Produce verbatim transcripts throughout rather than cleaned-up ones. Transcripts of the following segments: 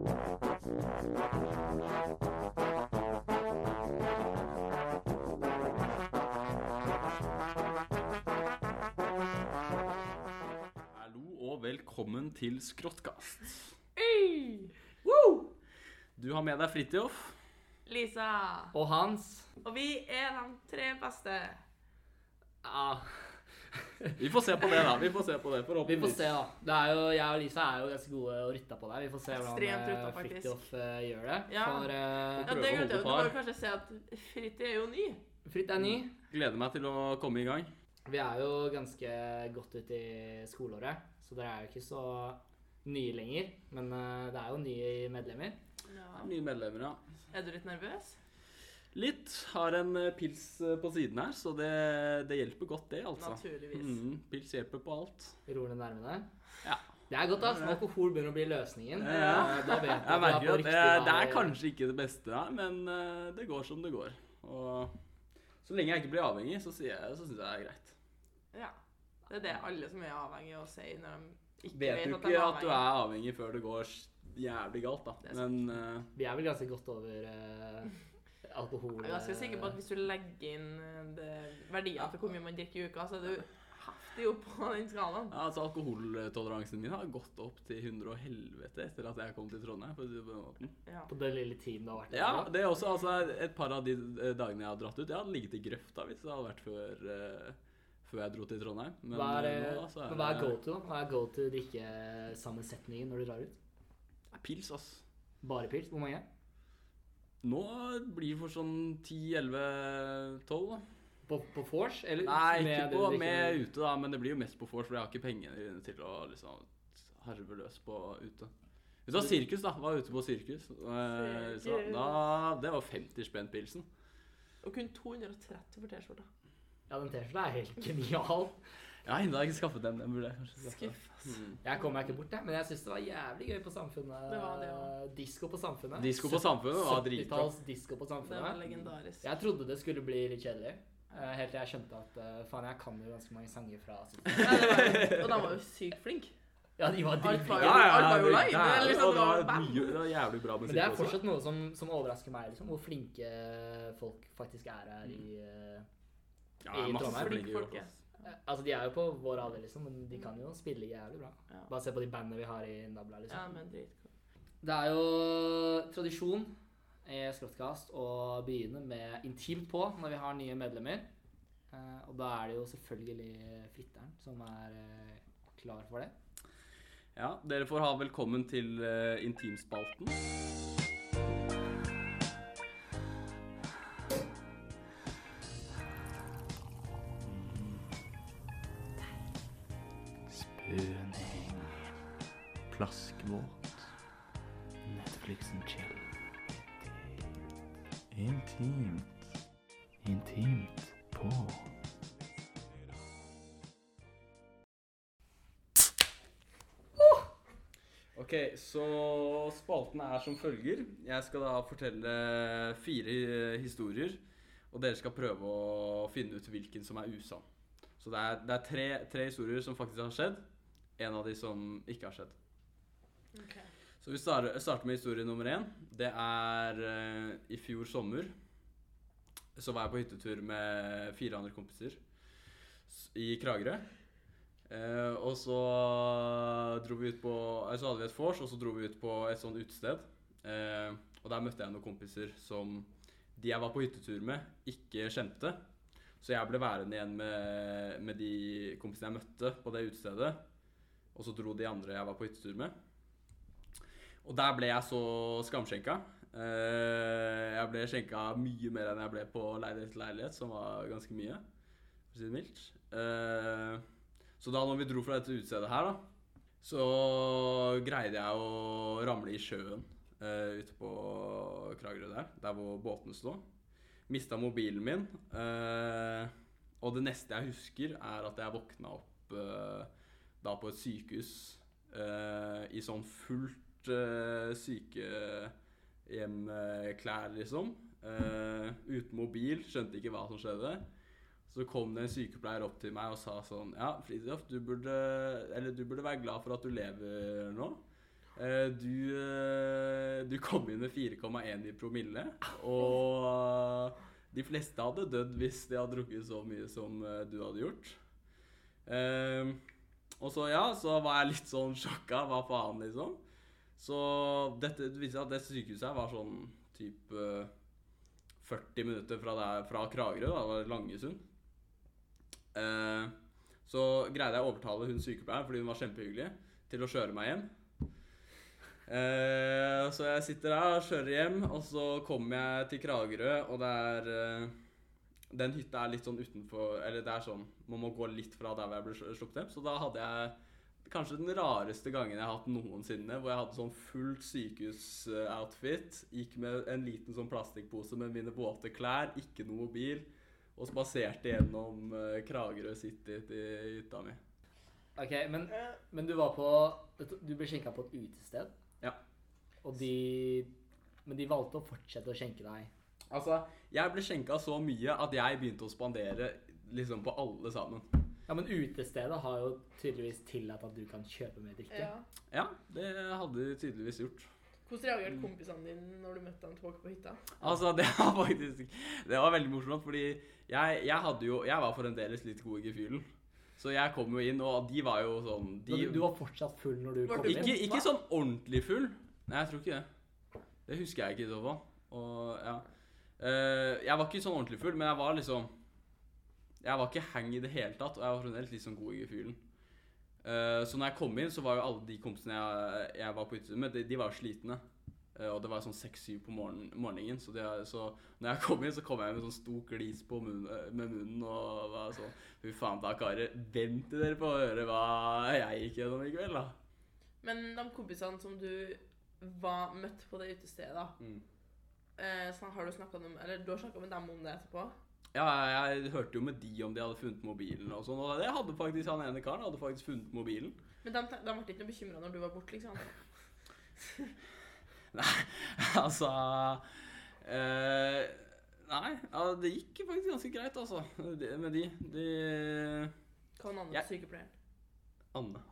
Velkommen til Skråttkast. Hey! Woo! Du har med deg Fridtjof, Lisa og Hans. Og vi er de tre beste. Ja. Vi får se på det da, vi får se på det, Vi får se da. Det er jo, jeg og Lisa er jo ganske gode å rytte på der. Vi får se Ekstremt hvordan rutta, Fridtjof uh, gjør det. Ja, For, uh, ja det glemte jeg. Du må jo kanskje se at Fritt er jo ny. Fritt er ny. Gleder meg til å komme i gang. Vi er jo ganske godt ute i skoleåret, så dere er jo ikke så nye lenger, men uh, det er jo nye medlemmer. Ja. Nye medlemmer, ja. Er du litt nervøs? Litt. Har en pils på siden her, så det, det hjelper godt det, altså. Naturligvis. Mm, pils hjelper på alt. Roer ned nervene. Ja. Det er godt da, så alkohol begynner å bli løsningen. Ja. Da vet jeg, jeg merker at det, det er vei. kanskje ikke det beste her, men uh, det går som det går. Og så lenge jeg ikke blir avhengig, så, sier jeg, så synes jeg det er greit. Ja, det er det alle som er avhengig av å si når de ikke vet vet, du at ikke de er at du er avhengig før det går jævlig galt da. Men uh, vi er vel ganske godt over uh, alkohol. Jeg er ganske sikker på at hvis du legger inn det, verdiene for hvor mye man drikker i uka, så er du heftig opp på den skalaen. Ja, altså alkoholtoleransen min har gått opp til hundre og helvete etter at jeg kom til Trondheim, for å si det på den måten. Ja. På den lille tiden du har vært der. Ja, det er også altså, et par av de dagene jeg har dratt ut. Jeg hadde ligget i grøfta hvis det hadde vært før, uh, før jeg dro til Trondheim. Men hva er, nå, altså, er, hva er go-to? Hva er go-to drikkesammensetningen når du drar ut? Pils, ass. Bare pils? Hvor mange? Nå blir det for sånn ti, elleve, tolv da. På, på vors? Eller Nei, med ikke på, det, med ute da, men det blir jo mest på vors, for jeg har ikke penger til å liksom harve løs på ute. Ute av sirkus da, var ute på sirkus. Eh, så, da, det var femti spenn pilsen. Og kun to hundre og tretti for t-skjorta. Ja, den t-skjorta er helt genial. Jeg har enda ikke skaffet den, den burde jeg kanskje skaffe. Skuff, ass. Mm. Jeg kommer meg ikke bort der, men jeg synes det var jævlig gøy på Samfunnet. Det var det, ja. Disco på Samfunnet. Disco på Samfunnet var dritbra. syttitalls disco på Det var Samfunnet. legendarisk. Jeg trodde det skulle bli litt kjedelig. uh, Helt til jeg skjønte at uh, faen, jeg kan jo ganske mange sanger fra Ja, det var, og de var jo sykt flink. Ja, de var Alt dritflinke. var jo, alt var jo live. Det er liksom, det var bam. mye, det var jævlig bra musikk Men det er også. fortsatt noe som, som overrasker meg, liksom, hvor flinke folk faktisk er her i uh, Ja, i masse Trondheim. flinke Folk, folk, ja. ass. Altså, de er jo på vår alder, liksom, men de kan jo spille jævlig bra. Ja. Bare se på de bandene vi har i Nabla, liksom. Ja, men dritcool. Det er jo tradisjon i Skråttkast å begynne med intimt på når vi har nye medlemmer. Eh, og da er det jo selvfølgelig Fritteren som er eh, klar for det. Ja, dere får ha velkommen til uh, intimspalten. Spøning, plaskvåt, Netflix and chill. Intimt, intimt på. Ok, så spalten er som følger. Jeg skal da fortelle fire historier, og dere skal prøve å finne ut hvilken som er usann. Så det er, det er tre, tre historier som faktisk har skjedd, en av de som ikke har skjedd. Okay. Så vi starter, starter med historie nummer én. Det er uh, i fjor sommer, så var jeg på hyttetur med fire andre kompiser i Kragerø. Uh, og så dro vi ut på, så hadde vi et vors, og så dro vi ut på et sånt utested. Uh, og der møtte jeg noen kompiser som de jeg var på hyttetur med ikke kjente. Så jeg ble værende igjen med, med de kompisene jeg møtte på det utestedet. Og så dro de andre jeg var på hyttetur med. Og der ble jeg så skamskjenka. Uh, jeg ble skjenka mye mer enn jeg ble på leilighet til leilighet, som var ganske mye, for å si det mildt. Uh, Så da når vi dro fra dette utstedet her da, så greide jeg å ramle i sjøen uh, ute på Kragerø der, der hvor båtene stod. Mistet mobilen min, uh, og det neste jeg husker er at jeg våkna opp uh, da på et sykehus uh, i sånn fullt uh, sykehjemklær liksom, uh, uten mobil, skjønte ikke hva som skjedde. Så kom det en sykepleier opp til meg og sa sånn, ja, Fridtjof, du burde, eller du burde være glad for at du lever nå. Eh, du, eh, du kom inn med fire komma én i promille, og de fleste hadde dødd hvis de hadde drukket så mye som eh, du hadde gjort. Eh, og så ja, så var jeg litt sånn sjokka, hva faen liksom. Så dette, det viser at det sykehuset her var sånn typ eh, førti minutter fra, der, fra Kragerø, da, det var Langesund. Eh, så greide jeg å overtale hun sykepleieren, fordi hun var kjempehyggelig, til å kjøre meg hjem. Eh, så jeg sitter der og kjører hjem, og så kommer jeg til Kragerø, og det er eh, den hytta er litt sånn utenfor, eller det er sånn, man må gå litt fra der hvor jeg ble sluppet hjem. Så da hadde jeg kanskje den rareste gangen jeg har hatt noensinne, hvor jeg hadde sånn fullt sykehusoutfit, gikk med en liten sånn plastikkpose med mine våte klær, ikke noe mobil, og spaserte gjennom uh, Kragerø City til hytta mi. Ok, men, men du var på, du ble skjenket på et utested? Ja. Og de, men de valgte å fortsette å skjenke deg? Altså, jeg ble skjenket så mye at jeg begynte å spandere liksom på alle sammen. Ja, men utestedet har jo tydeligvis tillatt at du kan kjøpe mer drikke. Ja. Ja, det hadde de tydeligvis gjort. Hvordan reagerte kompisene dine når du møtte dem tilbake på hytta? Altså, det var faktisk, det var veldig morsomt, fordi jeg, jeg hadde jo, jeg var fremdeles litt god i gefühlen. Så jeg kom jo inn, og de var jo sånn... De, du, du var fortsatt full når du Var kom du inn? ikke, ikke sånn ordentlig full. Nei, jeg tror ikke det. Det husker jeg ikke i så fall. Og ja, uh, jeg var ikke sånn ordentlig full, men jeg var liksom... Jeg var ikke hang i det hele tatt, og jeg var fremdeles litt sånn god i gefühlen. Uh, så når jeg kom inn, så var jo alle de kompisene jeg, jeg var på utsiden med, de, de var slitne. Uh, og det var sånn seks syv på morgen, morgenen, så, det, så når jeg kom inn, så kom jeg med sånn stor glis på munnen, med munnen, og var sånn, fy faen da, karer, vent til dere på å høre hva jeg gikk gjennom i kveld, da. Men de kompisene som du var møtt på det utestedet, da, Mm. eh, så har du snakket om, eller du har snakket med dem om det etterpå? Ja, jeg hørte jo med de om de hadde funnet mobilen og sånn, og det hadde faktisk, han ene karen hadde faktisk funnet mobilen. Men de, de ble ikke noe bekymret når du var borte, liksom? Nei, altså, eh, nei, ja, det gikk faktisk ganske greit, altså, det, med de, de, Hva var navnet Ja. på sykepleieren? Anne.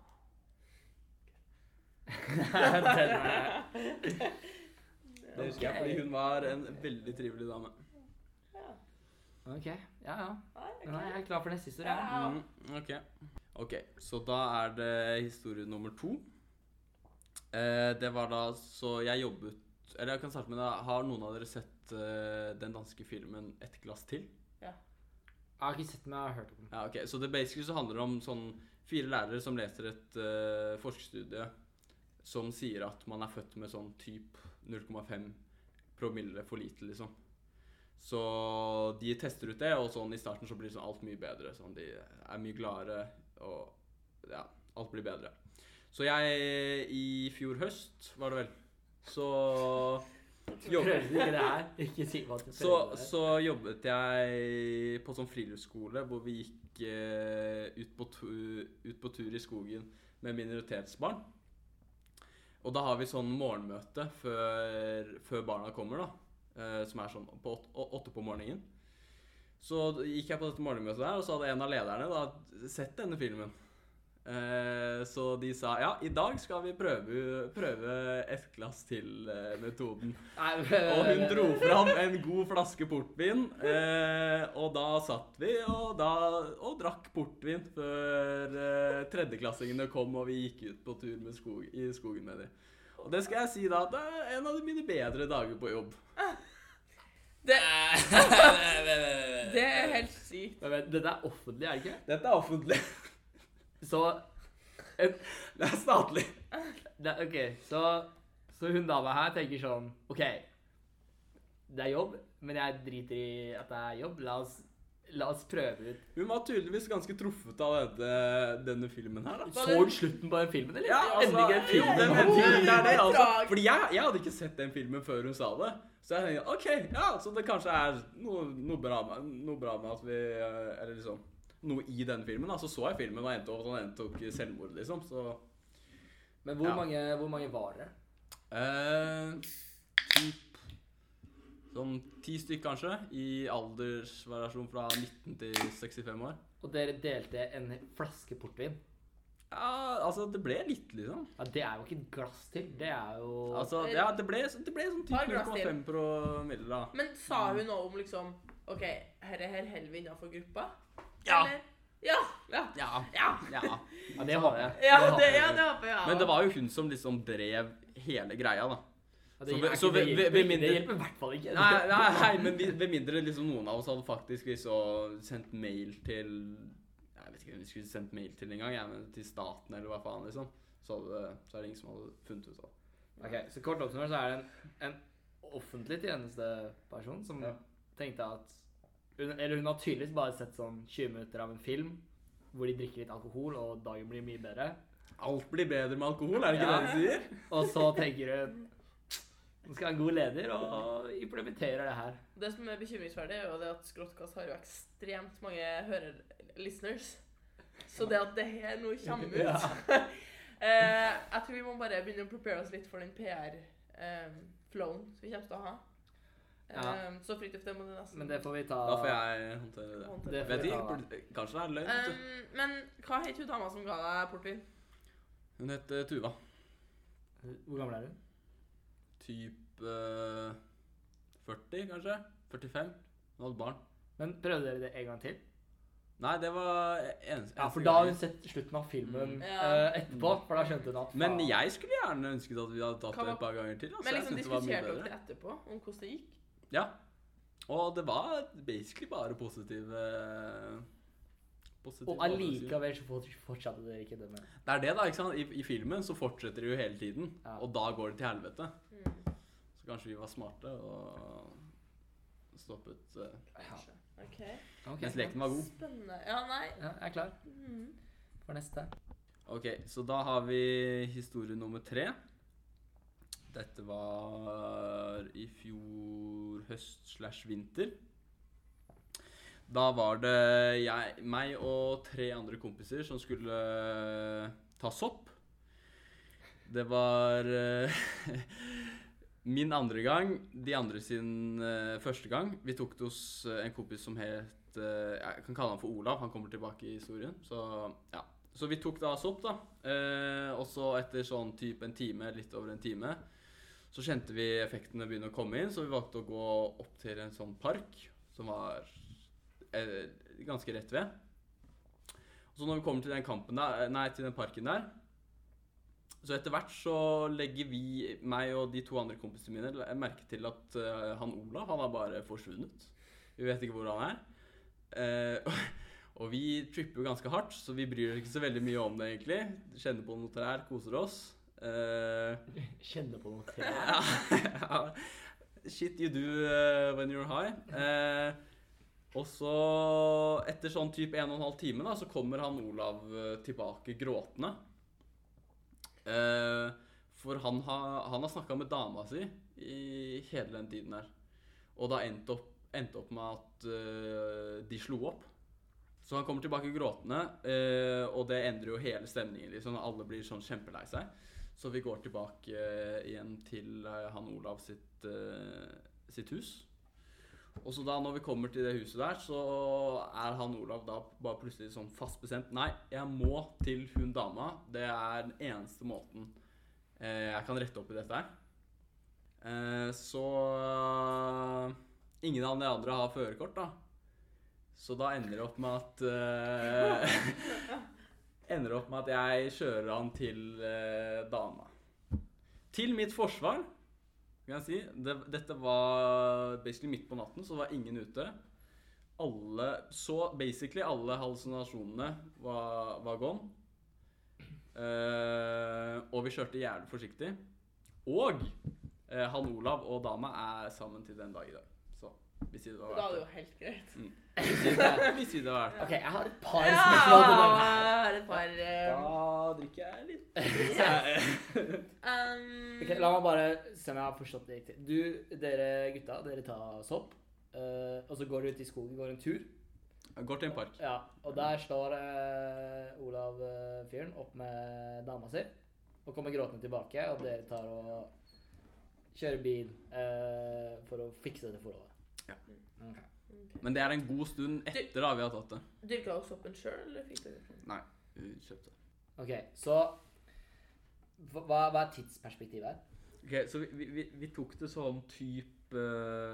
Den er... Det husker jeg, fordi hun var en veldig trivelig dame. Ja. Ok, ja, ja. Nei, ok. Nå er jeg klar for neste historie. Ja. Mm, ok. Ok, så da er det historie nummer to. Eh, det var da, så jeg jobbet, eller jeg kan starte med det, har noen av dere sett eh, den danske filmen Et glass til? Ja. Jeg har ikke sett den, men jeg har hørt om den. Ja, ok, så det basically så handler det om sånn fire lærere som leser et uh, forskerstudie som sier at man er født med sånn typ null komma fem promille for lite, liksom. Så de tester ut det, og sånn i starten så blir sånn alt mye bedre. Sånn de er mye gladere, og ja, alt blir bedre. Så jeg, i fjor høst, var det vel, så Prøver du ikke det her? Ikke si hva du prøver så, det her. så jobbet jeg på sånn friluftsskole, hvor vi gikk eh, ut, på tu, ut på tur i skogen med minoritetsbarn. Og da har vi sånn morgenmøte før, før barna kommer, da. Eh, som er sånn på åtte, åtte på morgenen. Så gikk jeg på dette morgenmøtet der, og så hadde en av lederne da sett denne filmen. Eh, så de sa, ja, i dag skal vi prøve, prøve et glass til eh, metoden. Nei, Og hun dro fram en god flaske portvin, eh, og da satt vi og, da, og drakk portvin før eh, tredjeklassingene kom, og vi gikk ut på tur med skog, i skogen med dem. Og det skal jeg si da, at det er en av mine bedre dager på jobb. Det, det er helt sykt. Men, men, dette er offentlig, er det ikke? Dette er offentlig. Så, en, Det er statlig. det, ok, så, så hun dama her tenker sånn, ok, det er jobb, men jeg driter i at det er jobb, la oss, la oss prøve ut. Hun var tydeligvis ganske truffet av dette, denne filmen her, da. Så hun slutten på den filmen, eller? Ja, altså, Endelig en film. jo, den endelig, det er det, altså. Drag. Fordi jeg, jeg hadde ikke sett den filmen før hun sa det. Så jeg tenkte, ok, ja, så det kanskje er noe, noe, bra, med, noe bra med at vi, eh, eller liksom, noe i den filmen, da. Så så jeg filmen og endte opp, han endte opp selvmord, liksom, så... Men hvor, Ja. mange, hvor mange var det? Eh, typ, sånn ti stykk kanskje, i aldersvariasjon fra nitten til sekstifem år. Og dere delte en flaske portvin. Ja, altså, det ble litt, liksom. Ja, det er jo ikke et glass til. Det er jo Altså, ja, det ble, det ble sånn Par typ glass null komma fem promille, da. Men sa hun noe om liksom OK, herre her holder vi innenfor gruppa? Ja. Eller? Ja. Ja. Ja. Ja. Ja. Ja, det håper jeg. Ja, håper det, jeg. ja, det håper jeg. Ja. Men det var jo hun som liksom drev hele greia, da. Ja, det, Så er ved- ikke- så det, ved- hjelper, ved- ved ikke. mindre- det hjelper i hvert fall ikke. Nei, nei, nei men vi- ved mindre liksom noen av oss hadde faktisk liksom sendt mail til Jeg vet ikke om vi skulle sendt mail til engang, ja, men til staten eller hva faen, liksom. Så, hadde, så er det ingen som hadde funnet ut av det. Ok, så kort oppsummert så er det en, en offentlig tjenesteperson som Ja. tenkte at hun, eller hun har tydeligvis bare sett sånn tjue minutter av en film hvor de drikker litt alkohol, og dagen blir mye bedre. Alt blir bedre med alkohol, er det ikke Ja. det de sier? Og så tenker hun hun skal ha en god leder og implementerer det her. Det som er bekymringsverdig, er jo det at Skråttkast har jo ekstremt mange hører-listeners. Så det at det her nå kommer ut Ja. eh, Jeg tror vi må bare begynne å prepare oss litt for den P R-flowen som vi kommer til å ha. Eh, Ja. Så Fridtjof, det må du nesten Men det får vi ta Da får jeg håndtere det. håndtere. Det får Vet vi ta, ikke, burde- kanskje det er løgn, vet du. Um, men hva het hun dama som ga deg portvin? Hun heter Tuva. Hvor gammel er hun? Typ eh, førti, kanskje? førtifem. Hun hadde barn. Men prøvde dere det en gang til? Nei, det var eneste Ja, for da har hun sett slutten av filmen Mm. eh, etterpå, for da skjønte hun at Men faen. jeg skulle gjerne ønsket at vi hadde tatt Hva det var- et par ganger til. Altså. Men Jeg liksom synes det var mye diskuterte bedre. dere etterpå om hvordan det gikk? Ja. Og det var basically bare positive positive Og måter å si det. allikevel så fort- fortsatte dere ikke det med. Det er det, da. ikke sant? I, I filmen så fortsetter det jo hele tiden, Ja. og da går det til helvete. Mm. Så kanskje vi var smarte og stoppet uh, Kanskje. OK. Ok, mens leken var god. Spennende. Ja, nei. Ja, jeg er klar Mm. for neste. Ok, så da har vi historie nummer tre. Dette var i fjor høst slash vinter. Da var det jeg, meg og tre andre kompiser som skulle ta sopp. Det var eh, min andre gang, de andre sin eh, første gang. Vi tok det hos eh, en kompis som het eh, Jeg kan kalle han for Olav, han kommer tilbake i historien. Så ja. Så vi tok da sopp, da. Eh, og så etter sånn type en time, litt over en time, så kjente vi effektene begynne å komme inn, så vi valgte å gå opp til en sånn park som var eh, ganske rett ved. Og så når vi kommer til den kampen der, nei, til den parken der, så etter hvert så legger vi, meg og de to andre kompisene mine, merke til at eh, han Olav, han har bare forsvunnet. Vi vet ikke hvor han er. Eh, og vi tripper jo ganske hardt, så vi bryr oss ikke så veldig mye om det egentlig. Kjenner på noe trær, koser oss. Eh, Kjenne på noe tre. ja, shit you do uh, when you're high. Eh, og så, etter sånn typ en og en halv time, da, så kommer han Olav eh, tilbake gråtende. Eh, for han har, han har snakket med dama si i hele den tiden her. Og da endte opp, endte opp med at eh, de slo opp. Så han kommer tilbake gråtende, eh, og det endrer jo hele stemningen. Liksom. Alle blir sånn kjempelei seg. Så vi går tilbake eh, igjen til eh, han Olav sitt, eh, sitt hus. Og så da når vi kommer til det huset der, så er han Olav da bare plutselig sånn fast bestemt. Nei, jeg må til hun dama. Det er den eneste måten eh, jeg kan rette opp i dette her. Eh, så eh, ingen av de andre har førerkort da. Så da ender det opp med at eh, ender det opp med at jeg kjører han til eh, dama. Til mitt forsvar, kan jeg si. Det, dette var basically midt på natten, så det var ingen ute. Alle, så basically alle hallusinasjonene var, var gone. Eh, og vi kjørte jævlig forsiktig. Og eh, han Olav og dama er sammen til den dag i dag. Så vi sier det var Da er verdt det det. jo helt greit. Mm. Vi sier det, vi sier det var verdt det. Ok, jeg har et par Ja, spørsmål til deg. jeg har et par eh, Da drikker jeg litt. um, Ok, la meg bare se om jeg har forstått det riktig. Du, dere gutta, dere tar sopp, eh, og så går dere ut i skogen, går en tur. Jeg går til en park. Ja, og der står eh, Olav eh, fyren opp med dama si, og kommer gråtende tilbake, og dere tar og kjører bil eh, for å fikse det forholdet. Ja. Ok. Men det er en god stund etter da vi har tatt det. Dyrka dere soppen sjøl, eller fikk dere den? Nei, vi kjøpte det. Ok, så hva, hva er tidsperspektivet her? Ok, så vi, vi, vi tok det sånn type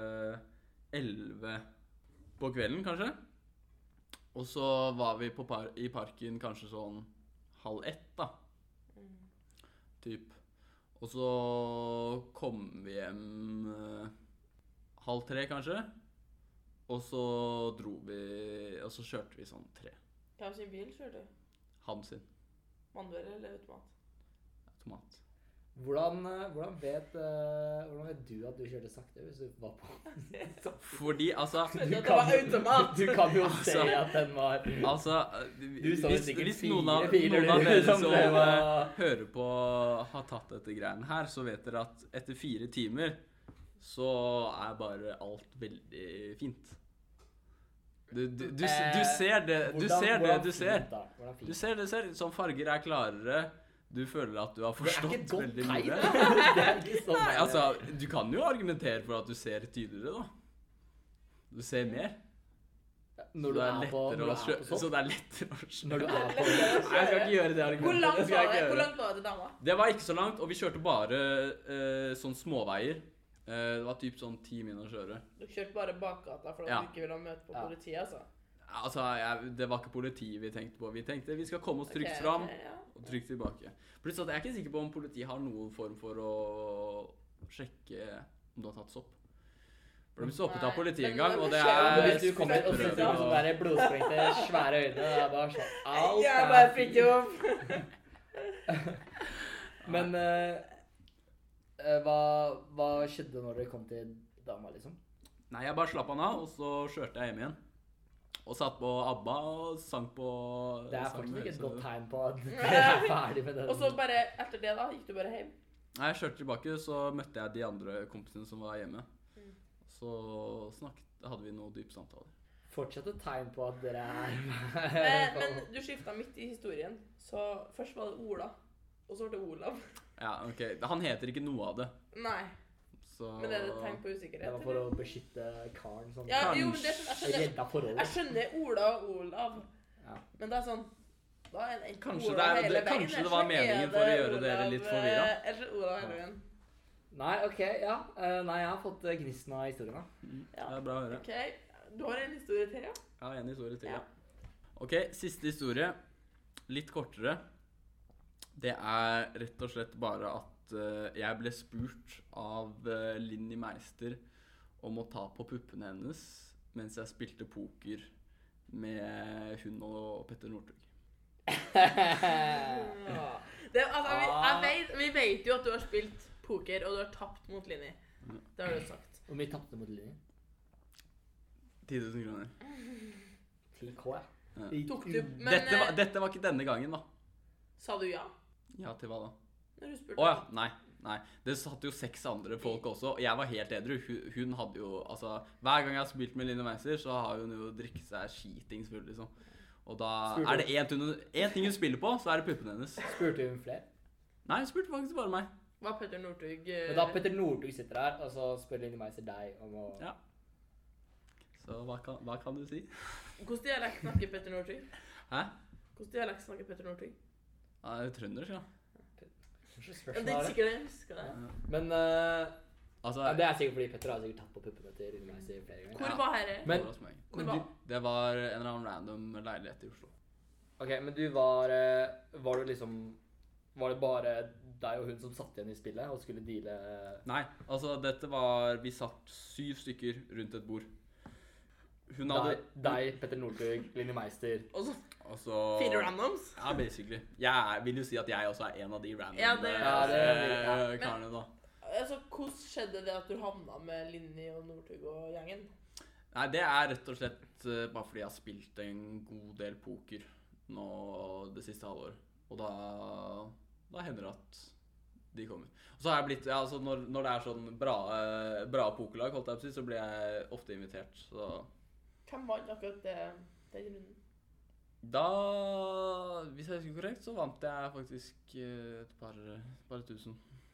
elleve på kvelden, kanskje. Og så var vi på par, i parken kanskje sånn halv ett, da. Mm. Typ. Og så kom vi hjem eh, halv tre, kanskje. Og så dro vi, og så kjørte vi sånn tre. Hvem sin bil kjører du? Han sin. Manuell eller automat? Tomat. Hvordan, eh, hvordan, vet, eh, hvordan vet du at du kjørte sakte hvis du var på? Fordi, altså... Skjønte at det var automat! Du kan jo Altså- se at den var... Altså, Du så jo hvis, sikkert hvis noen av, fire biler, noen av du, dere som som det eh, var- hører på har tatt dette greiene her, så vet dere at etter fire timer så er bare alt veldig fint. Du, du, du, du ser det, du Hvordan- ser det hvordan du fint ser. da? Hvordan fint? Du ser det du ser. Sånn farger er klarere. Du føler at du har Det er ikke forstått et godt veldig tegn. mye. Det er ikke sånn. Nei, altså, du kan jo argumentere for at du ser tydeligere, da. Du ser mer. Når Så du det er på, når lettere du å er skjø- på Så sopp. det er lettere å skjønne. Når du er på... Nei, jeg skal ikke gjøre det argumentet. Hvor langt Det skal var jeg det? ikke Hvor gjøre. langt var det dama? Det var ikke så langt, og vi kjørte bare eh, sånn småveier. Eh, det var typ sånn ti min å kjøre. Du kjørte bare bakgata for at Ja. du ikke ville møte på Ja. politiet, altså? Altså, jeg, det var ikke politiet vi tenkte på. Vi tenkte vi skal komme oss trygt Ok, fram ok, ja. og trygt tilbake. Pluss at jeg er ikke sikker på om politiet har noen form for å sjekke om du har tatt sopp. For de stoppet av Nei, politiet men en gang, det og det skjer jo er Hvis du kommer og sitter med sånne der blodsprengte, svære øyne, det er bare sånn... Alt Jeg er bare fint. fikk jo Men eh, eh, hva, hva skjedde når dere kom til dama, liksom? Nei, jeg bare slapp han av, og så kjørte jeg hjem igjen. Og satt på ABBA og sang på... Det er sang faktisk med ikke et høyttaler. godt tegn på at dere er ferdig med den. Og så bare etter det, da, gikk du bare hjem? Nei, jeg kjørte tilbake, så møtte jeg de andre kompisene som var hjemme. Mm. Så snakket, hadde vi noen dype samtaler. Fortsatt et tegn på at dere Eh, er... men du skifta midt i historien, så først var det Ola, og så var det Olav. Ja, ok. Han heter ikke noe av det, Nei, så... men er det et tegn på Det usikkerhet? var for eller? å beskytte karen som Ja, jo, men det, er sånn- jeg skjønner, redda forholdet. jeg skjønner Ola og Olav, Ja. men det er sånn, da er det enten Kanskje Ola det er- hele det- veien, kanskje det eller var så er meningen for å det gjøre dere Olav, litt forvirret. eh, Eller så er Olav hele veien. Nei, ok, ja. Eh, nei, jeg har fått uh, gnisten av historien da. Mm, Ja. Det er bra å høre. Ok, du har en historie til, ja? Ja, en historie til, Ja. ja. Ok, siste historie. Litt kortere. Det er rett og slett bare at eh, jeg ble spurt av uh, Linni Meister om å ta på puppene hennes mens jeg spilte poker med hun og Petter Northug. Ja. Det, altså, vi, jeg vet, vi vet jo at du har spilt poker, og du har tapt mot Linni. Det har du sagt. Hvor mye tapte mot linjen? ti tusen kroner. ti K, ja. Ja. I- Tok du, men Dette, var, eh, dette var ikke denne gangen, da. sa du ja? Ja, til hva da? Når du Å spurte? ja, nei. Nei, det satt jo seks andre folk også, og jeg var helt edru. Hun, hun hadde jo, altså, hver gang jeg har spilt med Linni Meister, så har hun jo drikket seg skitings full, liksom. Og da Spurte er det én ting, hun- én ting hun spiller på, så er det puppene hennes. Spurte hun flere? Nei, hun spurte faktisk bare meg. Var Petter Northug eh, Men da Petter Northug sitter her, og så spør Linni Meister deg om å... Ja. Så hva kan, hva kan du si? Hvordan dialekt snakker Petter Northug? Hæ? Hvordan dialekt snakker Petter Northug? Ja, det er trøndersk, ja. Hva slags Ja, spørsmål det er er det? sikkert jeg husker det. Men eh, Altså, ja, det er sikkert fordi Petter har sikkert tatt på puppene til Linni Meister flere ganger. Hvor Ja. var herre? Men- det var hos meg. Hvor var? Det var en eller annen random leilighet i Oslo. Ok, men du var... eh, var du liksom... Var det bare deg og hun som satt igjen i spillet og skulle deale... Nei, altså dette var, vi satt syv stykker rundt et bord. Hun hadde... Deg, deg, Petter Northug, Linni Meister. Og så Og så... fire randoms? Ja, basically. Jeg er- vil jo si at jeg også er en av de random Ja, det- Ja, det er- eh, ja. karene da. Altså, hvordan skjedde det at du havna med Linni og Northug og gjengen? Nei, det er rett og slett eh, bare fordi jeg har spilt en god del poker nå det siste halvåret. Og da, da hender det at de kommer. Og så har jeg blitt, ja, altså når, når det er sånn bra, eh, bra pokerlag, holdt jeg på å si, så blir jeg ofte invitert. Så Hvem vant akkurat det, den runden? da, hvis jeg husker korrekt, så vant jeg faktisk eh, et par, par tusen.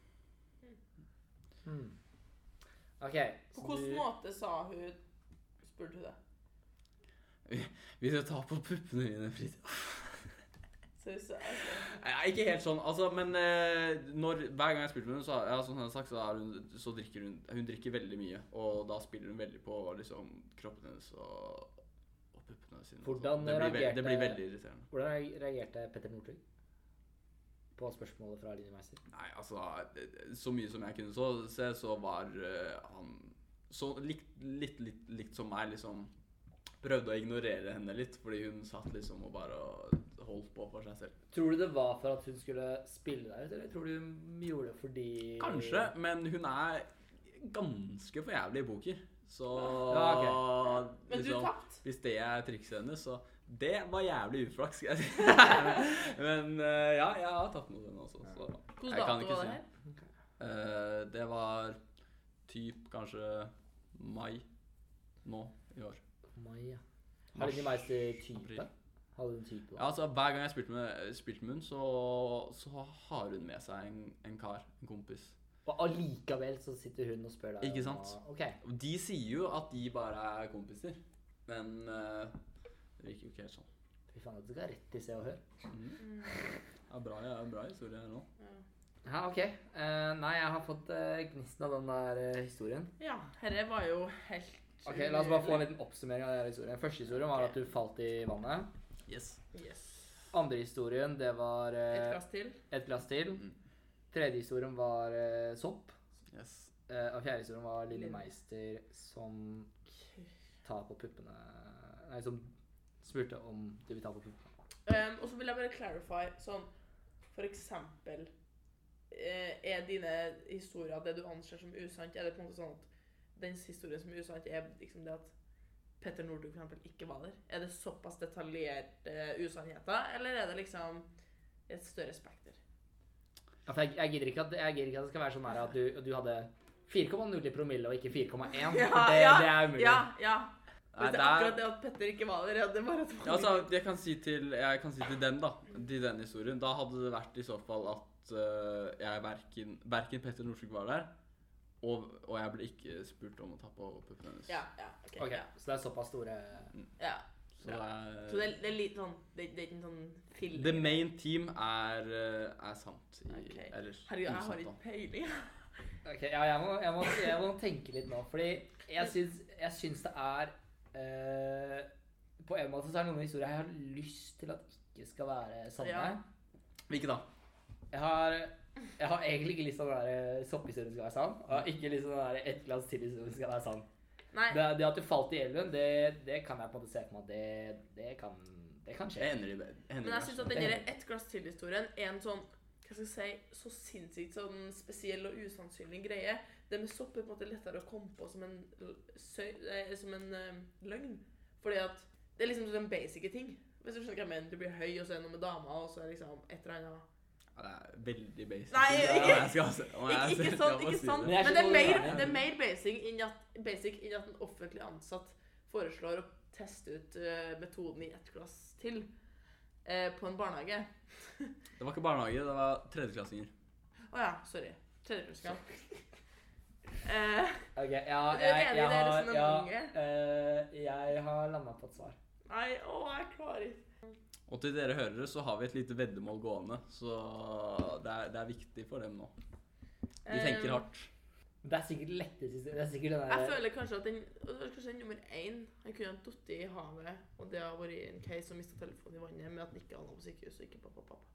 Hmm. Ok, På så hvilken du... måte sa hun, spurte hun det? Vil du ta på puppene mine, Fritid? Så hun sa, ok. Nei, ikke helt sånn, altså, men eh, når, hver gang jeg spilte med henne, så, ja, som jeg har sagt, så, er hun, så drikker hun, hun drikker veldig mye, og da spiller hun veldig på liksom, kroppen hennes og, og puppene sine. og Hvordan sånn. det, blir ve- reagerte- det blir veldig irriterende. Hvordan reagerte Petter Northug på spørsmålet fra Line Meister? Nei, altså, så mye som jeg kunne så se, så var eh, han så litt, litt, litt, litt som meg, liksom, prøvde å ignorere henne litt, fordi hun satt liksom og bare holdt på for seg selv. Tror du det var for at hun skulle spille deg ut, eller tror du hun gjorde det fordi... Kanskje, men hun er ganske for jævlig i poker. Så Ja, ok. Men du liksom, tapt. hvis det er trikset hennes, så det var jævlig uflaks, skal jeg si. Men eh, ja, jeg har tatt mot henne også. Så Hvordan jeg kan dato ikke var si. det her? Eh, det var typ kanskje mai nå i år. Mai, ja. Har Line Meister type? april. Hadde hun type da? Ja, altså Hver gang jeg spilte med, spilte med hun, så, så har hun med seg en, en kar, en kompis. Og allikevel så sitter hun og spør deg Ikke om sant? å- Ok. Og de sier jo at de bare er kompiser, men eh, det virker jo ikke helt sånn. Fy faen, det skal rett i Se og Hør. Mm. Ja, bra, ja, bra historie her nå. Ja. Ja, ok. Eh, nei, jeg har fått uh, gnisten av den der eh, historien. Ja, herre var jo helt... Ok, la oss bare få en liten oppsummering av den historien. Første historien var Ok. at du falt i vannet. Yes. Yes. Andre historien, det var Et eh, glass til. et glass til. Mm. Tredje historien var eh, sopp. Yes. Eh, og fjerde historien var Line Line. Meister som tar på puppene. Nei, som spurte om du vil ta på puppene. Um, og så vil jeg bare clarify, sånn, for eksempel, eh, er dine historier det du anser som usant, er det på en måte sånn at den historien som er usant er liksom det at Petter Northug for eksempel ikke var der? Er det såpass detaljerte usannheter, eller er det liksom et større spekter? Ja, for jeg, jeg, gidder ikke at, jeg gidder ikke at det skal være sånn her at du, du hadde fire komma null i promille og ikke fire komma én. Ja, for det, ja, det er umulig. Ja, ja. Nei, Hvis det det er er, akkurat det at Petter ikke var der, ja, det var at ja, altså, jeg kan si til, jeg kan si til den da, til den historien, da hadde det vært i så fall at eh, jeg hverken, hverken Petter Northug var der, og, og jeg ble ikke spurt om å ta på puppen hennes. Ja, ja, ok. Ok, Ja. så det er såpass store... ja. Så det er, Så det er, det er litt sånn, det, det er ikke en sånn film. the main team er, eh, er sant i, Ok. eller Herregud, jeg har usant ikke da. peiling. Ok, ja, jeg må, jeg, må, jeg må tenke litt nå, fordi jeg syns, jeg syns det er eh, på en måte så er det noen historier jeg har lyst til at ikke skal være sanne. Ja. Hvilke da? Jeg har, jeg har egentlig ikke lyst til at den der sopphistorien skal være sann, og jeg har ikke lyst til at den der ett glass til historien skal være sann. Nei, Det, det at du falt i elven, det, det kan jeg på en måte se for meg at det, det, kan, det kan skje. Jeg ender i det. jeg ender men i jeg synes at verste. den der ett glass til-historien er en sånn, hva skal jeg si, så sinnssykt sånn spesiell og usannsynlig greie. Det med sopp er på en måte lettere å komme på som en, l- søy, eh, som en eh, løgn. Fordi at det er liksom sånn basic ting. Hvis du skjønner hva jeg mener, du blir høy, og så er det noe med dama, og så er det liksom et eller annet. Ja, det er veldig basic. Nei, Ja, ikke- jeg skal, om jeg Ikke, ikke skal- sånn, jeg må ikke si sånn. det. Men jeg er Men ikke det er så mer, uenig. det er mer basic enn at, basic enn at en offentlig ansatt foreslår å teste ut eh, metoden i ett glass til eh, på en barnehage. Det var ikke barnehage, det var tredjeklassinger. Å ja, sorry. Tredjeklassinger. Eh, Ok, ja, Du er jeg, enig i jeg, det har, ja, resonemanget? eh, jeg har landet på et svar. nei, å, jeg klarer ikke. Og til dere hørere så har vi et lite veddemål gående, så det er, det er viktig for dem nå. De tenker Eh, hardt. Det er sikkert lettest, det er sikkert den Jeg der... føler kanskje at den, og det var kanskje den nummer én, han kunne ha dottet i havet, og det har vært en case som mistet telefonen i vannet med at han ikke havnet på sykehus, og ikke pappa, pappa.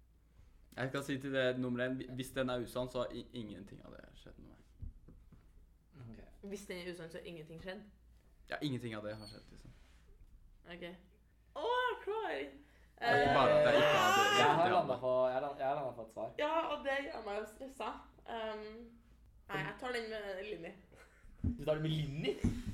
Jeg skal si til det nummer én, hvis den er usann, så har i- ingenting av det skjedd med meg. Ok. Hvis den er usann, så har ingenting skjedd. Ja, ingenting av det har skjedd, liksom. Ok. Å, jeg klarer ikke. Det er ikke bare at jeg ikke hadde- Jeg har det landet på, jeg har land- jeg har landet på et svar. Ja, og det gjør meg jo stressa. Um, nei, jeg tar den med Linni. Du tar det med Linni?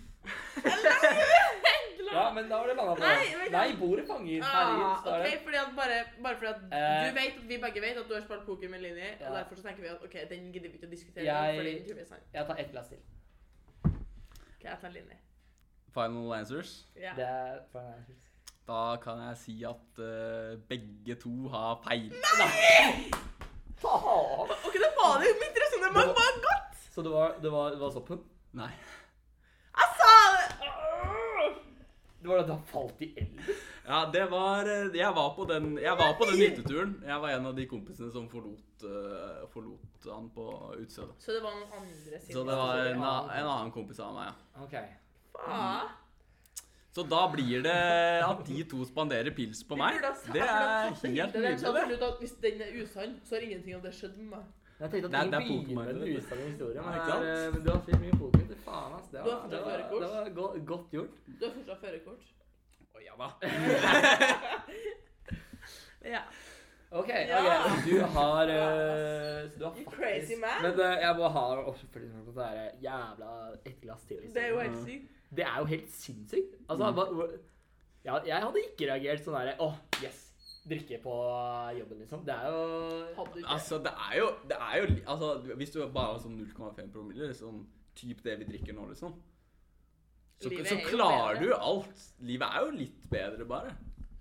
Endelig! Ja, men da har du landet på Nei, det. men- Nei, bordet fanger. Herregud, Ah, står ok, det. fordi at bare, bare fordi at Eh. du vet, at vi begge vet at du har spilt poker med Linni, Ja. og derfor så tenker vi at ok, den gidder vi ikke å diskutere, Jeg- for den tror vi er sann. Jeg tar ett glass til. Ok, jeg tar Linni. Final answers. Ja. Det er for en answers. Da kan jeg si at eh, begge to har peil. Faen! Ok, da var det jo mitt resonemang Det var- var godt! Så det var, det var, det var soppen? Nei. Jeg sa det! Åh! Det var da han falt i elven? Ja, det var Jeg var på den Jeg var på den hytteturen. Jeg var en av de kompisene som forlot, uh, forlot han på utstedet. Så det var noen andre siden? Så det var en, en annen kompis av meg, ja. Ok. Faen. Så da blir det at de to spanderer pils på meg. Det er helt nydelig, det. Hvis den er usann, så har ingenting av det skjedd med meg. Jeg tenkte Det er- at det er du begynner Pokémon, med det. den usanne historien, men, Ikke det sant? er, men du har spilt mye poker til faen, ass. Det Du har var, fortsatt det var, førerkort. det var go godt gjort. Du har fortsatt førerkort. Å, ja da. Ja. Ok, Ja. ok. Du har, uh, så du har You faktisk... crazy man. Men uh, jeg må ha oppfølging på det her jævla et glass til. Det er jo helt sykt. Det er jo helt sinnssykt. Altså, Mm. hva, ja, jeg hadde ikke reagert sånn der, åh, yes, drikke på jobben liksom. Det er jo... Hadde du ikke? Altså, det er jo, det er jo li- altså, Hvis du bare har sånn null komma fem promille, sånn typ det vi drikker nå, liksom, så, Livet så er jo klarer bedre. du jo alt. Livet er jo litt bedre, bare.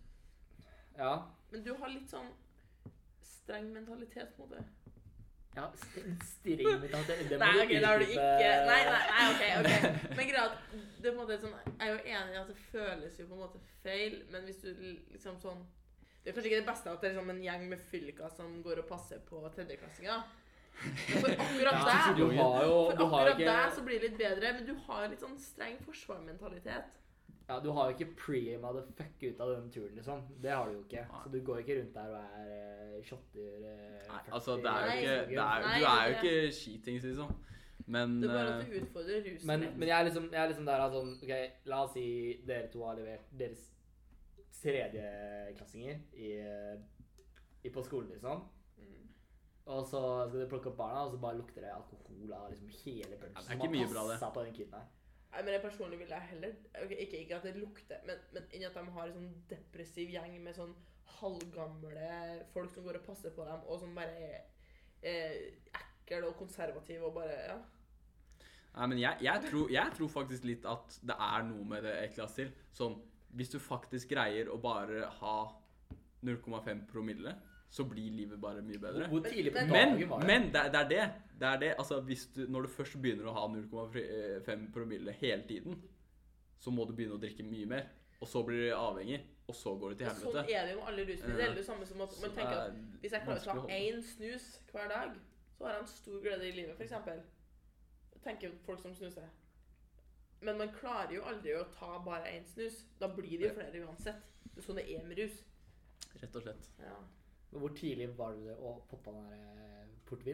Ja, Men du har litt sånn streng mentalitet på det. ja, st- streng mentalitet. Det må Nei, du ok, det har du utdype. ikke. Nei, nei, nei, ok, ok. Men greit, det er på en måte sånn, jeg er jo enig i at det føles jo på en måte feil, men hvis du liksom sånn, det er kanskje ikke det beste at det er liksom en gjeng med fylliker som går og passer på tredjeklassinger. Men for akkurat Ja, deg, du har jo, for du har akkurat ikke, deg så blir det litt bedre, men du har litt sånn streng forsvarmentalitet. ja, du har jo ikke pre-ama the fuck ut av den turen, liksom. Det har du jo ikke. Nei. Så du går ikke rundt der og er uh, shotter uh, Nei, altså, det er jo Nei, ikke, det er, nei, du er jo det- ikke skitings, liksom. Men Det er bare at eh, du utfordrer rusen Men, litt. men jeg er liksom, jeg er liksom der at sånn, ok, la oss si dere to har levert deres tredjeklassinger i, i på skolen, liksom. Mm. Og så skal dere plukke opp barna, og så bare lukter det alkohol av liksom hele bunchen. Ja, det er ikke mye bra, det. Som har passet på den kiden her. Nei, men jeg personlig vil jeg heller ok, ikke, ikke at det lukter, men, men enn at de har en sånn depressiv gjeng med sånn halvgamle folk som går og passer på dem, og som bare er eh, ekkel og konservativ og bare ja. Nei, men jeg, jeg, tror, jeg tror faktisk litt at det er noe med det eklas til. Sånn, hvis du faktisk greier å bare ha null komma fem promille, så blir livet bare mye bedre. Hvor tidlig på Men- Men, dagen var det? men det, er- det er det. Det er det. Altså, hvis du, når du først begynner å ha null komma fem promille hele tiden, så må du begynne å drikke mye mer. Og så blir du avhengig, og så går det til Men sånn helvete. er det jo med alle rusmidler. Det er det samme som at man tenker at hvis jeg klarer å ta én snus hver dag, så har jeg en stor glede i livet, for eksempel. Tenker folk som snuser. Men man klarer jo aldri å ta bare én snus. Da blir det jo flere uansett. Det er sånn det er med rus. Rett og slett. Ja. Hvor tidlig var det å poppe den der eh, portvin?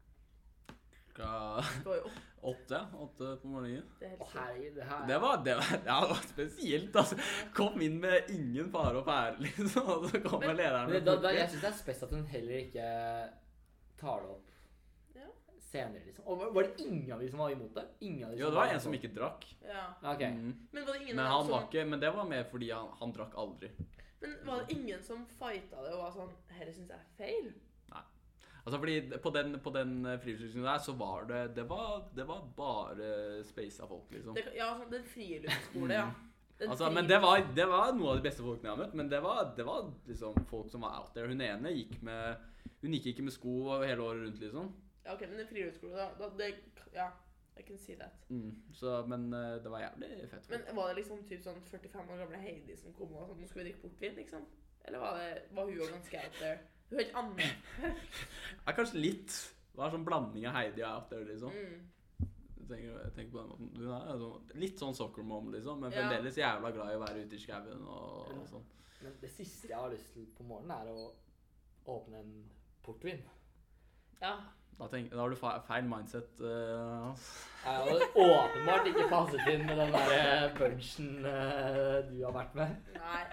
Klokka Det var jo åtte. åtte, åtte på morgenen. Det er Å helt sykt. herregud, det her... Det var, det var, ja, det var spesielt, altså. Kom inn med ingen fare og fære, liksom, og så kommer Men- lederen Men med da, da, portvin. jeg synes det er spesielt at hun heller ikke tar det opp Ja. senere, liksom. Og var- var det ingen av de som var imot det? Ingen av de Jo, det var en som ikke drakk. Ja. Ja, ok. Mm. Men var det ingen Men av han dem var som ikke, men det var mer fordi han, han drakk aldri. Men var det ingen som fighta det og var sånn Dette syns jeg er feil? Altså fordi på den, på den friluftsskolen der, så var det, det var, det var bare space av folk, liksom. Det, ja, sånn, det er en friluftsskole, ja. Den Altså, men frilufts- det var, det var noe av de beste folkene jeg har møtt, men det var, det var liksom folk som var out there. Hun ene gikk med, hun gikk ikke med sko hele året rundt, liksom. Ja, ok, men en friluftsskole, da, da det, Ja, I can see that. Mm. Så, men eh, det var jævlig fett. Men var det liksom typ sånn førtifem år gamle Heidi som kom og sånn, nå skal vi drikke portvin, liksom? Eller var, det, var hun jo ganske out there? Hun er ikke annen. Ja, kanskje litt. Det var sånn blanding av Heidi og out there, liksom. Mm. Jeg tenker, jeg tenker på den måten. Hun er sånn, litt sånn soccer mom, liksom, men Ja. fremdeles jævla glad i å være ute i skauen og, og sånn. Men det siste jeg har lyst til på morgenen er å åpne en portvin. Ja. Da, tenk, da har du fe- feil mindset. Uh, Jeg hadde åpenbart ikke passet inn med den der bunchen eh, du har vært med. Nei.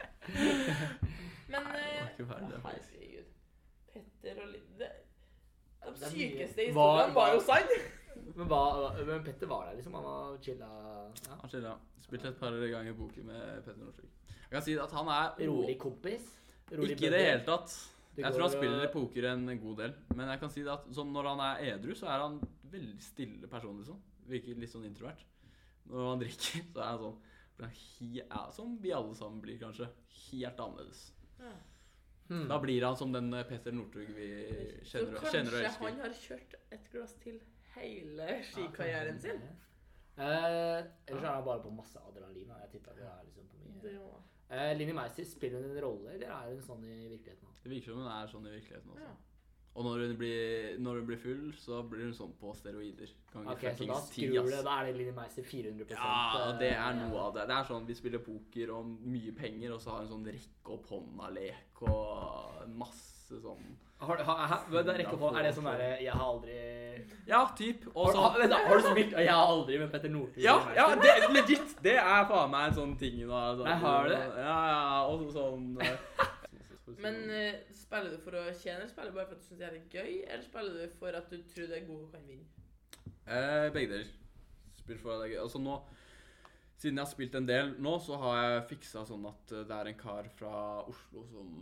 Men Nei, det var eh, ikke ferdig, det, faktisk. herregud. Petter og Lid... Det, de Det er sykeste mye. historiene Var- var jo sann! Men, hva, men Petter var der, liksom. Han var chilla. Ja. Han chilla. Spilt et par ganger poker med Petter Northug. Jeg kan si at han er Rolig kompis. Rolig Ikke i det brother. hele tatt. Det Jeg tror han går, spiller eh, poker en god del. Men jeg kan si det at sånn, når han er edru, så er han veldig stille person, liksom. Virker litt sånn introvert. Når han drikker, så er han sånn blir han he- ja, som vi alle sammen blir, kanskje. Helt annerledes. Ja. hmm. Da blir han som den eh, Petter Northug vi Så kjenner, kjenner og kanskje elsker. han har kjørt et glass til hele skikarrieren sin? Eh, ellers er det bare på masse adrenalin. Da. Jeg tipper at det er liksom på mye. Det òg. Eh, Linni Meister, spiller hun en rolle, eller er hun sånn i virkeligheten? Da? Det virker som hun er sånn i virkeligheten også. Ja. Og når hun, blir, når hun blir full, så blir hun sånn på steroider. Ganger Ok, så da fuckings ti, skrur ass. det, da er det Linni Meister fire hundre prosent. Ja, det er eh, noe av det. Det er sånn, vi spiller poker og mye penger, og så har hun sånn rekke opp hånda-lek og masse sånn. Har, har, har, det er, rekke på, er det sånn derre jeg har aldri Ja, typ. Og har, så, har, vent da, har du spilt jeg har aldri med Petter Northug? ja, ja, det er legit. Det er faen meg en sånn ting. Da, sånn, Nei, har du det? Ja, ja, og så sånn eh, Men uh, spiller du for å tjene, eller spiller du bare for at du synes det er litt gøy, eller spiller du for at du tror du er god og kan vinne? Eh, begge deler. Spill for deg. Altså nå, siden jeg har spilt en del nå, så har jeg fiksa sånn at eh, det er en kar fra Oslo som,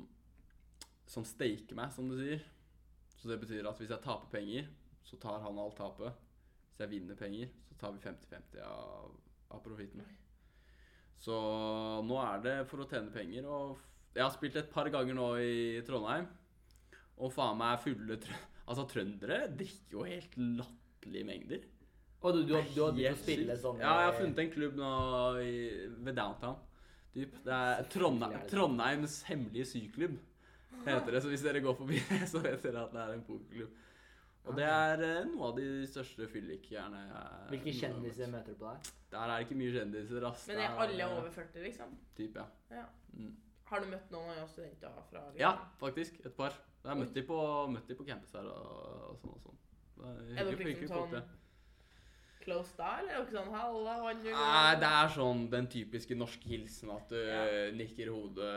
som staker meg, som du sier. Så det betyr at hvis jeg taper penger, så tar han alt tapet. Hvis jeg vinner penger, så tar vi femti femti av, av profitten. Så nå er det for å tjene penger, og f- jeg har spilt et par ganger nå i Trondheim, og faen meg fulle trø altså trøndere drikker jo helt latterlige mengder. Og du, du, har- du har begynt å Helt spille sykt. sånn Ja, jeg har funnet en klubb nå i, ved Downtown. Typ. Det er Trondheim, er det det. Trondheims hemmelige syklubb, heter det. Så hvis dere går forbi det, så vet dere at det er en pokerklubb. Og det er eh, noe av de største fyllikerne. jeg- Hvilke kjendiser møter du på der? Der er det ikke mye kjendiser, ass. Men Det er alle over førti, liksom? Typ, ja. Ja. Mm. Har du møtt noen av studenter fra liksom? Ja, faktisk. Et par. Jeg har møtt de på, møtt de på campus her og, og sånn og sånn. Det er Er dere hyggelig- liksom hyggelig folk, sånn det. close da, eller er dere sånn halla, han du Nei, det er sånn den typiske norske hilsen at du Ja. nikker hodet,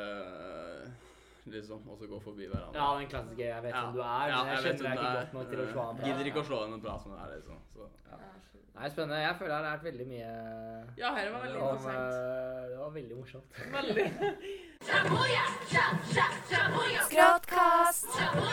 liksom, og så går forbi hverandre. Ja, den klassiske 'jeg vet Ja. hvem du er', Ja, men jeg, vet kjenner hvem deg du ikke er. godt nok til å slå an. Gidder ikke å slå en prat med deg, liksom. Så, ja. Ja, jeg skjønner. Nei, spennende. Jeg føler det har vært veldig mye Ja, her var veldig om, interessant. eh, Det var veldig morsomt. Veldig. Skråtkast!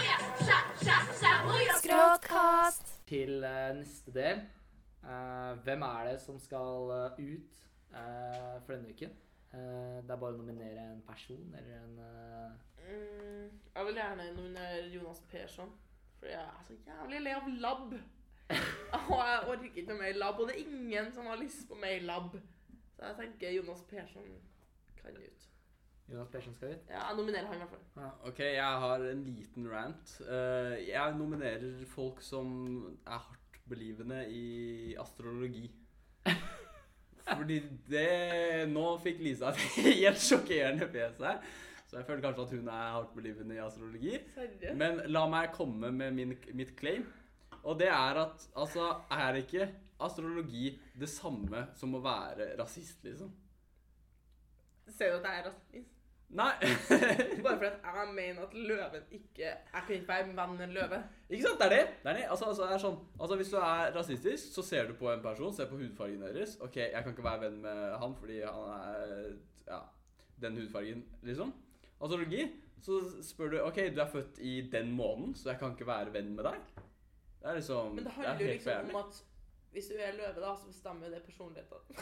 Skråtkast! Til eh, neste del. Eh, hvem er det som skal eh, ut eh, for denne uken? Eh, det er bare å nominere en person eller en eh, Mm, jeg vil gjerne nominere Jonas Persson, for jeg er så jævlig lei av lab. Og jeg orker ikke noe mer lab, og det er ingen som har lyst på mer lab. Så jeg tenker Jonas Persson kan ut. Jonas Persson skal ut. Ja, jeg nominerer han i hvert fall. Ok, jeg har en liten rant. Eh, jeg nominerer folk som er hardt belivende i astrologi. Fordi det Nå fikk Lisa et helt sjokkerende fjes her. Så jeg føler kanskje at hun er hardt belivende i astrologi. Seriøst? Men la meg komme med min, mitt claim. Og det er at altså, er ikke astrologi det samme som å være rasist, liksom? Ser du at jeg er rasist? Nei. Bare fordi at jeg mener at løven ikke Jeg kan ikke være venn med en løve. Ikke sant? Det er det. Det er det. Altså, altså, det er sånn, altså, hvis du er rasistisk, så ser du på en person, ser på hudfargen deres. Ok, jeg kan ikke være venn med han fordi han er ja, den hudfargen, liksom. Astrologi, så spør du, ok, du er født i den måneden, så jeg kan ikke være venn med deg. Det er liksom, Men det det er handler jo helt liksom fair. om at hvis du er løve, da, så bestemmer det personligheten.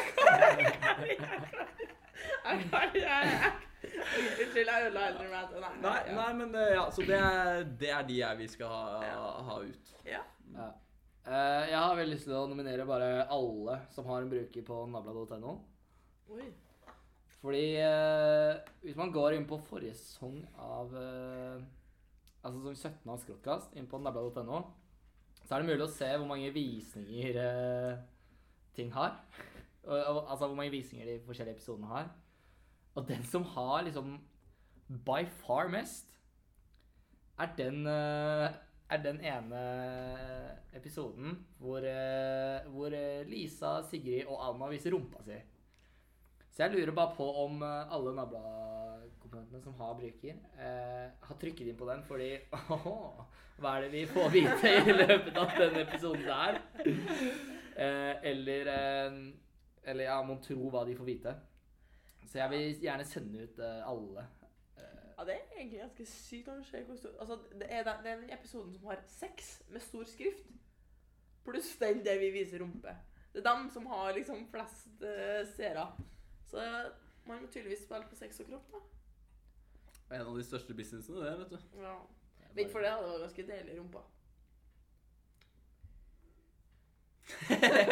Jeg kan ikke. Unnskyld, jeg ødela heller med det. Nei, nei, men eh, ja, så det er, det er de jeg vi skal ha, ha ut. Ja. Ja. Eh, jeg har veldig lyst til å nominere bare alle som har en bruker på nabla punktum no. Oi. Fordi eh, hvis man går inn på forrige sesong av eh, altså sesong sytten av Skråtkast, inn på nabla punktum no, så er det mulig å se hvor mange visninger eh, ting har. Og, og, altså hvor mange visninger de forskjellige episodene har. Og den som har liksom by far mest, er den, eh, er den ene episoden hvor, eh, hvor eh, Lisa, Sigrid og Alma viser rumpa si. Så jeg lurer bare på om eh, alle nabla-komponentene som har bruker, eh, har trykket inn på den, fordi åh, hva er det vi får vite i løpet av denne episoden der? Eh, eller, eh, eller ja, må tro hva de får vite. Så jeg vil gjerne sende ut eh, alle. Eh, Ja, det er egentlig ganske sykt når du ser hvor stor... Altså, det er, den, det er den episoden som har sex med stor skrift, pluss den der vi viser rumpe. Det er dem som har liksom flest uh, seere. Så man må tydeligvis spille på sex og kropp, da. En av de største businessene, det, vet du. Ja. Vent for det, det var ganske deilig i rumpa.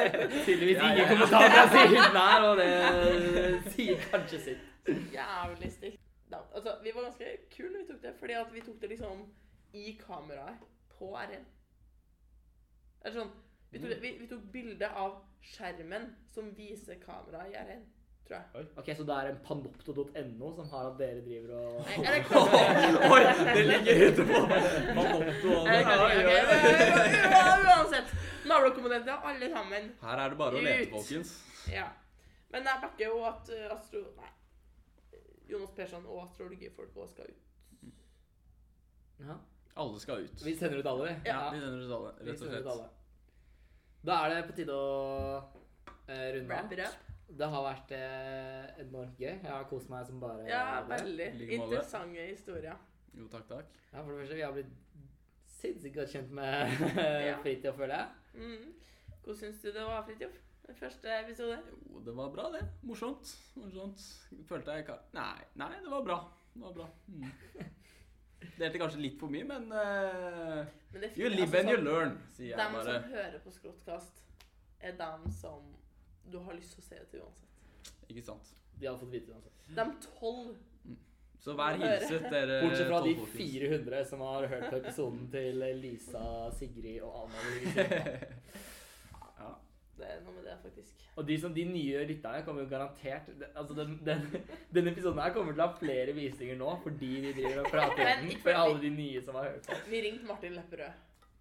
Tydeligvis Ja, ingen ja, ja. kommentarer fra siden her, og det sier kanskje sitt. Jævlig stygt. Da, altså, vi var ganske kule når vi tok det, fordi at vi tok det liksom i kameraet på R N. Eller sånn, vi tok, det, vi, vi tok bilde av skjermen som viser kameraet i R N, tror jeg. Ok, så det er en panopto punktum no som har at dere driver og... Nei, eller kanskje... Oi, det ligger ute på Manotto. Eller kanskje, ok, uansett. Navlekomponenter, alle sammen. Her er det bare å Ut. lete, folkens. Ja. Men jeg bakker jo at uh, astro... Nei. Jonas Persson og astrologifolk også skal ut. Ja. Alle skal ut. Vi sender ut alle, vi. Ja, vi sender ut alle, Vi rett og sender ut slett. alle. Da er det på tide å eh, runde Wrap it av. up. Det har vært eh, enormt gøy. Jeg har kost meg som bare Ja, det. veldig I like måte. interessante historier. Jo, takk, takk. Ja, for det første, vi har blitt sinnssykt godt kjent med Ja. Fritjof, føler jeg. Mm. Hvordan syns du det var, Fritjof? Den første episode? Jo, det var bra, det. Morsomt. Morsomt. Følte jeg ikke... Nei, nei, det var bra. Det var bra. Mm. Delte kanskje litt for mye, men... Uh, Men det er you fint, live altså, and you sånn, learn, sier jeg dem bare. som hører på Skråtkast, er dem som du har lyst til å se det til uansett. Ikke sant? De har fått vite det, altså. De tolv. Så vær hilset, dere Bortsett fra de tolv folkens. fire hundre som har hørt på episoden til Lisa, Sigrid og Anna. Ja. Det er noe med det, faktisk. Og de, som, de nye lytterne kommer jo garantert... Altså, den, den, denne episoden her kommer til å ha flere visninger nå, fordi vi driver og prater Men om den, ikke for alle fordi- de nye som har hørt på. Vi ringte Martin Lepperød.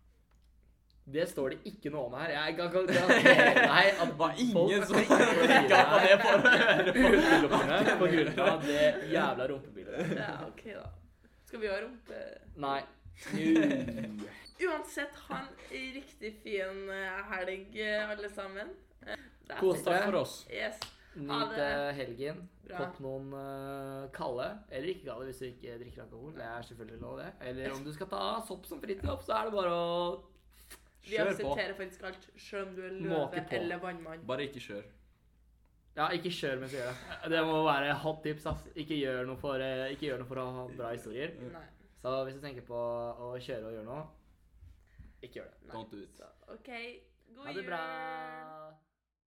Det står det ikke noe om her. Jeg kan garantere deg at Det var ingen folk som kommer til å klikket på det grine for å høre på. utelukkende på grunn av det jævla rumpebildet. Ja, ok da. Skal vi ha rumpe... Nei. Uansett, ha en riktig fin eh, helg, eh, alle sammen. Eh, det er Kos fint. deg. Takk for oss. Yes. Nyt eh, helgen. Bra. Popp noen eh, kalde, eller ikke kalde hvis du ikke drikker alkohol. Det er selvfølgelig lov det. Eller om du skal ta sopp som Fritjof, så er det bare å Vi Kjør på. aksepterer faktisk alt, selv om du er Måke løve på. eller vannmann. Bare ikke kjør. Ja, ikke kjør mens du gjør det. Det må være hot tips, ass. Ikke gjør noe for, eh, ikke gjør noe for å ha bra historier. Nei. Så hvis du tenker på å kjøre og gjøre noe, ikke gjør det. Nei. Don't do it. Så, ok, god Ha det jul! bra!